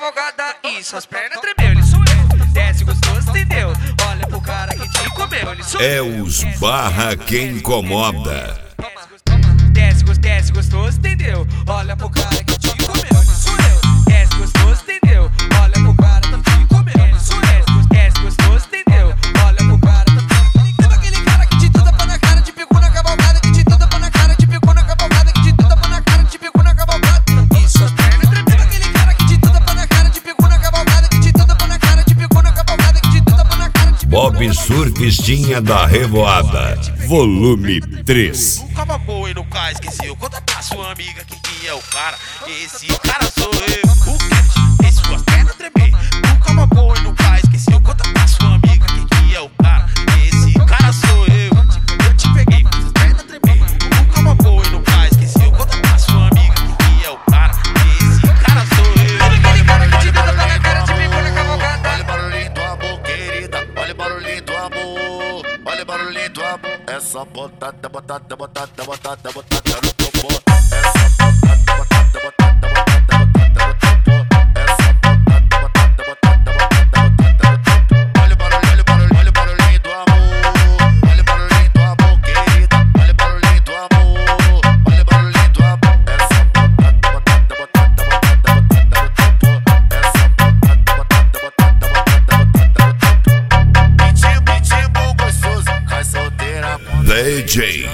cavalgada e suas pernas tremeu, ele sou eu. Desce gostoso, entendeu? Olha pro cara que te comeu, ele sou eu. É os barra que incomoda. Desce gostoso, entendeu? Olha pro cara que te comeu, ele sou eu. Desce gostoso, entendeu? Olha pro cara que te comeu, ele sou eu. Desce gostoso, entendeu? Olha pro cara que te comeu. Lembra aquele cara que te tapa na cara, te pegou na cavalgada, que te tapa na cara, te pegou na cavalgada, que te tapa na cara, te pegou na cavalgada. E suas pernas tremeu. Lembra aquele cara que te tapa na cara, te pegou na cavalgada, que te tapa na cara, te pegou na cavalgada, que te tapa na cara, te pegou na cavalgada. Bob Surfistinha da Revoada, volume 3. Nunca babou e nunca esqueceu. Conta pra sua amiga que é o cara. Esse cara sou eu. O Cat, esse suas pernas tremer. Nunca babou e nunca esqueceu. Conta pra sua amiga que é o cara. Esse cara sou eu. Eu te peguei com suas pernas tremer. Nunca babou e nunca esqueceu. Conta pra sua amiga que é o cara. Esse cara sou eu. Olha aquele cara que te tapa na cara, te pegou na cavalgada. Olha o barulhinho do amor, querida. Olha o barulhinho do amor. Olha o barulhinho do amor. É só botada, botada, botada, botada, botada no teu pó. É só botada, botada, botada, botada, botada no teu pó. É só botada, botada, botada, botada, botada no teu pó. Olha o barulhinho, olha o barulhinho do amor. Olha o barulhinho do amor, querida. Olha o barulhinho do amor. Olha o barulhinho do amor. É só botada, botada, botada, botada, botada no teu pó. É só botada, botada, botada, botada, botada no teu pó. Pitbull gostoso, cai solteira. DJ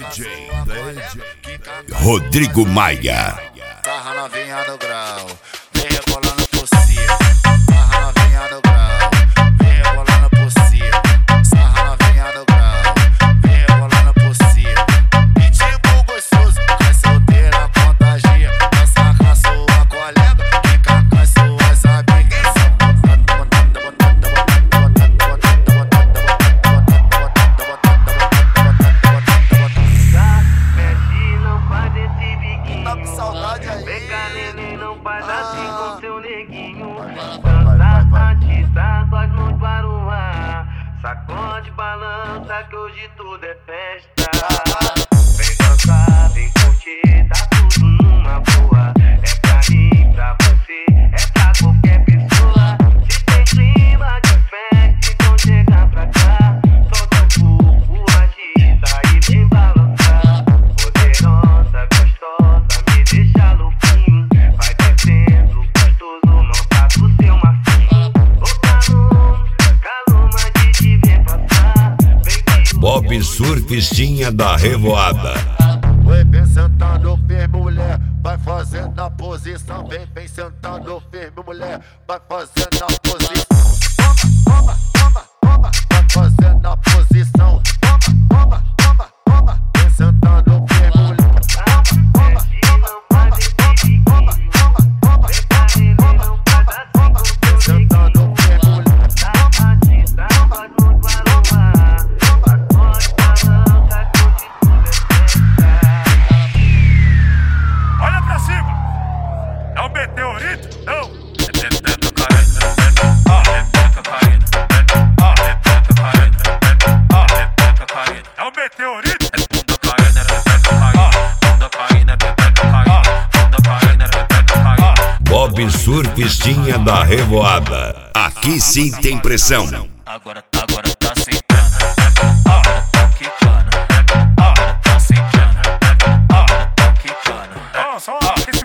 Rodrigo Maia. Sarra novinha no grau, vem rebolando por cima. Sarra novinha no grau, vem rebolando por cima. Sarra novinha no grau, vem rebolando por cima. Pitbull gostoso, cai solteira, contagia. Dança com a sua colega, fica com as suas amigas. Saudade aí. Vem cá, neném, não faz assim com seu neguinho. Dança antes, sacode no baruá. Sacode, balança, que hoje tudo é festa. Vem dançar, vem curtir, tá tudo numa boa. É pra mim, pra você, é pra qualquer pessoa. Se tem clima de festa, então chega pra cá. Solta o corpo, agita e vem balançar. Poderosa, gostosa, me deixa louquinho. Vai descendo, gostoso, não tá pro seu macio. Ô calor, mas de vem passar. Vem que Bob Surfistinha da Revoada. Vem sentando firme, mulher, vai fazendo a posição. Vem sentando firme, mulher, vai fazendo a posição. Toma, toma, toma, vai fazendo a posição. Toma, toma, toma, toma, vem sentando firme, mulher. Olha pra cima! É um meteorito? Não! É um meteorito? Bob Surfistinha da Revoada. Aqui sim tem pressão. Agora tá sentando. Agora tá quicando. Agora tá sentando. Agora tá quicando. Só